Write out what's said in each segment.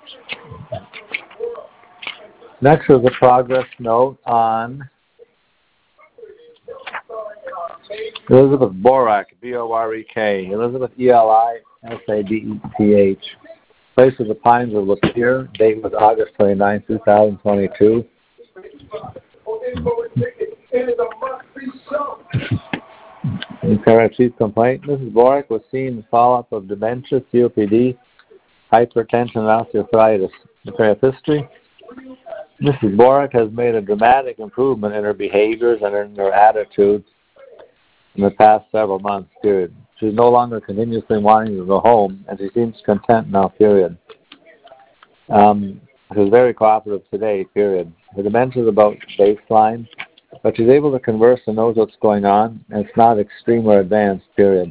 Next is a progress note on Elizabeth Borak, B-O-R-E-K, Elizabeth E-L-I-S-A-D-E-T-H. Place of the Pines of Lapeer, date was August 29, 2022. Chief complaint. Mrs. Borak was seen in follow-up of dementia, COPD, hypertension, and osteoarthritis. History. Mrs. Borak has made a dramatic improvement in her behaviors and in her attitude in the past several months, period. She's no longer continuously wanting to go home, and she seems content now, period. She's very cooperative today, period. Her dementia is about baseline, but she's able to converse and knows what's going on, and it's not extreme or advanced, period.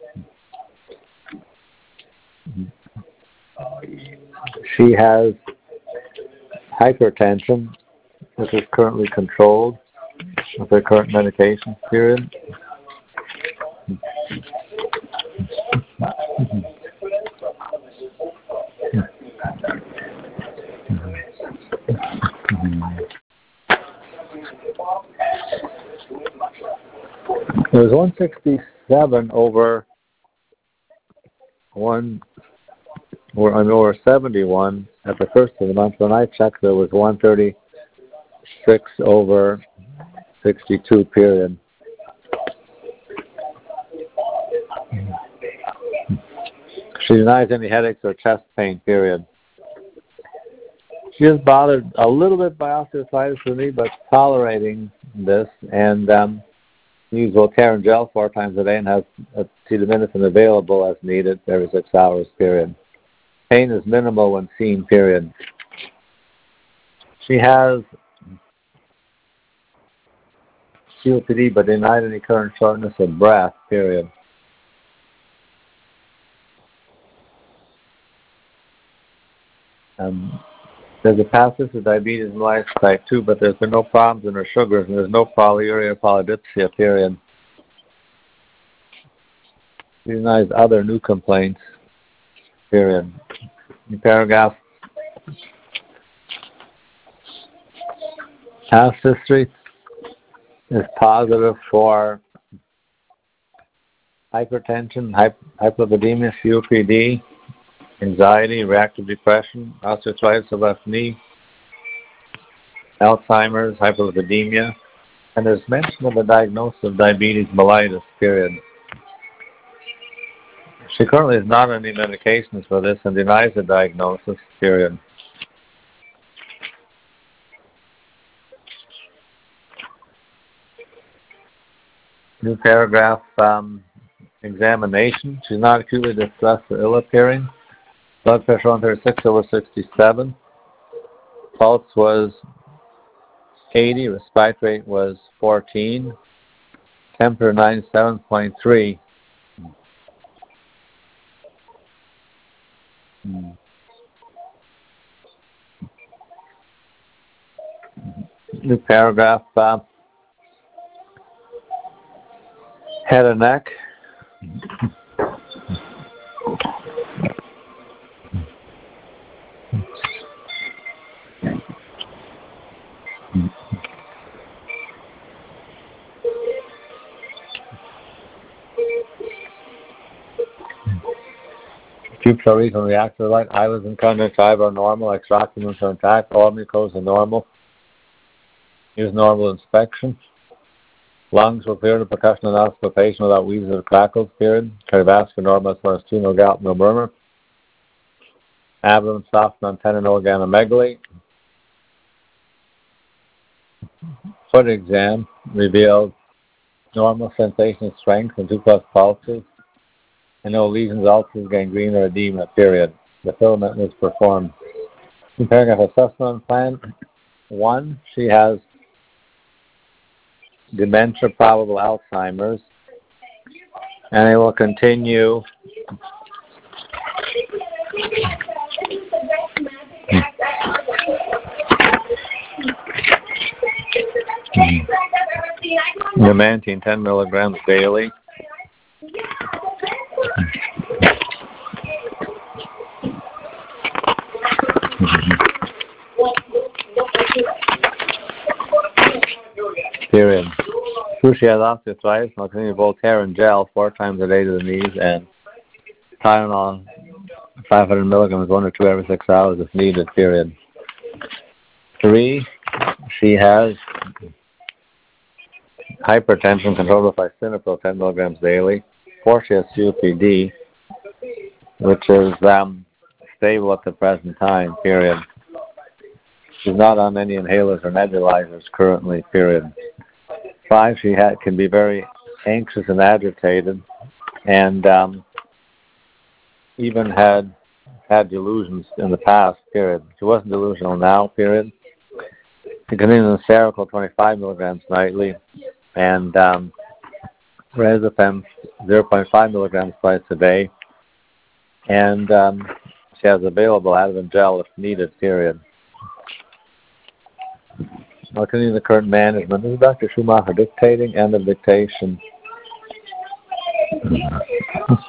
She has hypertension, which is currently controlled with her current medication, period. It was 167 over 71 at the first of the month. When I checked, there was 136 over 62, period. She denies any headaches or chest pain, period. She is bothered a little bit by osteoarthritis with me, but tolerating this, and use Voltaren gel 4 times a day and has acetaminophen available as needed every 6 hours, period. Pain is minimal when seen, period. She has COPD, but denied any current shortness of breath, period. There's a past history of diabetes mellitus type 2, but there's been no problems in her sugars, and there's no polyuria or polydipsia, period. She denies other new complaints, period. In paragraph, past history is positive for hypertension, hyperlipidemia, COPD, anxiety, reactive depression, osteoarthritis of left knee, Alzheimer's, hyperlipidemia, and there's mention of a diagnosis of diabetes mellitus, period. She currently is not on any medications for this and denies the diagnosis, period. New paragraph, examination. She's not acutely distressed or ill appearing. Blood pressure 136 over 67. Pulse was 80. Respiratory rate was 14. Temperature 97.3. New paragraph. Head and neck. Pupils are regional reactor light, eyelids and conjunctiva are normal, exocular are intact, all mucosas are normal. Use normal inspection. Lungs will clear the percussion and auscultation without wheezes or crackles, period. Cardiovascular normal as far as 2, no gout, no murmur. Abdomen soft, non-tender, no organomegaly. Foot exam revealed normal sensation of strength and 2+ pulses. And no lesions, ulcers, gangrene, or edema, period. The filament was performed. In paragraph assessment plan 1, she has dementia, probable Alzheimer's, and it will continue Memantine 10 milligrams daily. Period. True, she has osteoarthritis. I'll continue Voltaren and gel 4 times a day to the knees, and Tylenol 500 milligrams 1 or 2 every 6 hours if needed. Period. 3, she has hypertension controlled by Synapro 10 milligrams daily. 4, she has COPD, which is stable at the present time. Period. She's not on any inhalers or nebulizers currently. Period. 5, she can be very anxious and agitated, and even had delusions in the past. Period. She wasn't delusional now. Period. She continues Seroquel 25 milligrams nightly, and Rezafem 0.5 milligrams twice a day, and she has available Ativan gel if needed. Period. I'll continue the current management. This is Dr. Schumacher dictating. End of dictation.